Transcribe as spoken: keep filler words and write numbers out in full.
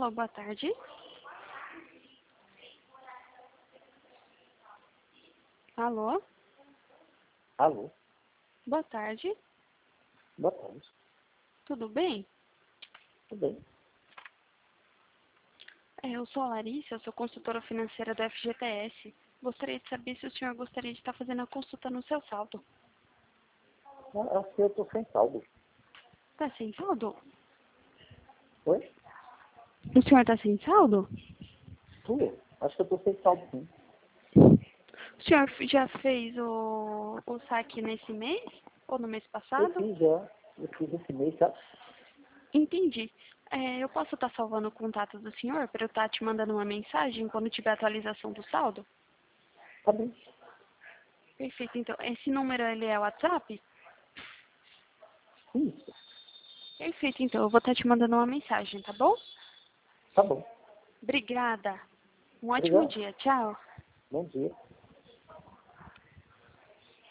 Alô, boa tarde. Alô, Alô, boa tarde. boa tarde. Tudo bem? Tudo bem? É, eu sou a Larissa, eu sou consultora financeira do F G T S. Gostaria de saber se o senhor gostaria de estar fazendo a consulta no seu saldo. Ah, acho que eu estou sem saldo. Tá sem saldo? Oi? O senhor tá sem saldo? Tudo? Acho que eu estou sem saldo, sim. O senhor já fez o, o saque nesse mês? Ou no mês Eu passado? fiz já. Eu fiz esse mês, tá? Entendi. É, eu posso estar salvando o contato do senhor para eu estar te mandando uma mensagem quando tiver atualização do saldo? Tá bem. Perfeito. Então, esse número ele é o WhatsApp? Isso. Perfeito. Então, eu vou estar te mandando uma mensagem, tá bom? Tá bom. Obrigada. Um ótimo Obrigado. dia. Tchau. Bom dia.